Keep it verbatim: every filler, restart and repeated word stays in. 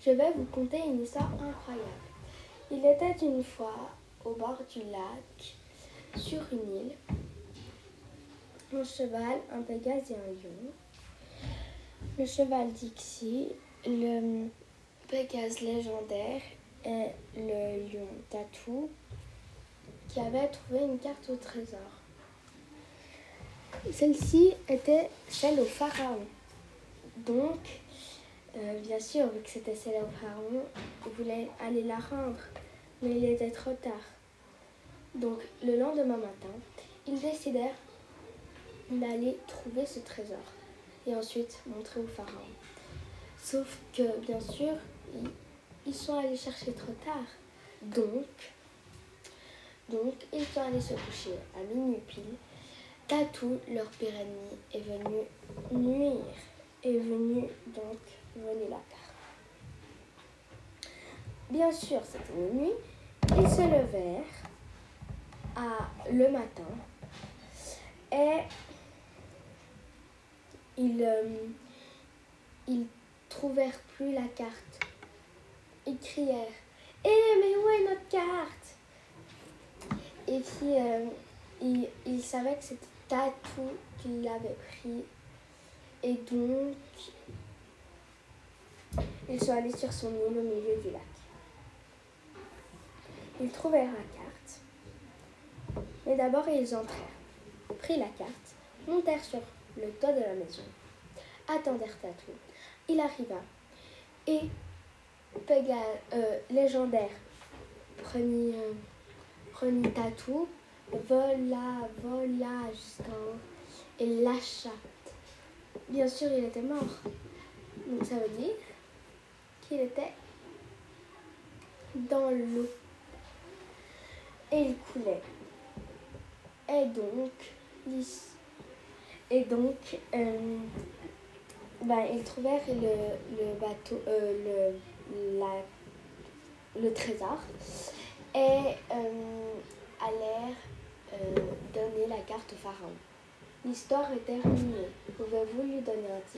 Je vais vous conter une histoire incroyable. Il était une fois au bord du lac, sur une île, un cheval, un pégase et un lion. Le cheval Dixie, le pégase légendaire et le lion Tatou qui avaient trouvé une carte au trésor. Celle-ci était celle au pharaon. Donc, euh, bien sûr, vu que c'était celle au pharaon, ils voulaient aller la rendre, mais il était trop tard. Donc, le lendemain matin, ils décidèrent d'aller trouver ce trésor et ensuite montrer au pharaon. Sauf que, bien sûr, ils, ils sont allés chercher trop tard. Donc, donc, ils sont allés se coucher à minuit pile. Tatou, leur pire ennemi, est venu nuire, est venu donc voler la carte. Bien sûr, c'était minuit. Ils se levèrent à le matin et ils, euh, ils trouvèrent plus la carte. Ils crièrent « Eh, mais où est notre carte ?» Et puis, euh, ils, ils savaient que c'était Tatou qui l'avait pris. Et donc, ils sont allés sur son île au milieu du lac. Ils trouvèrent la carte. Mais d'abord, ils entrèrent, prirent la carte, montèrent sur le toit de la maison, attendèrent Tatou. Il arriva et Pégase, euh, légendaire, prenit, euh, prenit Tatou, vola, vola jusqu'en haut et lâcha. Bien sûr, il était mort. Donc ça veut dire qu'il était dans l'eau. Et il coulait. Et donc, ils, et donc euh, ben, ils trouvèrent le, le bateau, euh, le, la, le trésor et euh, allèrent euh, donner la carte au pharaon. L'histoire est terminée. Pouvez-vous lui donner un titre ?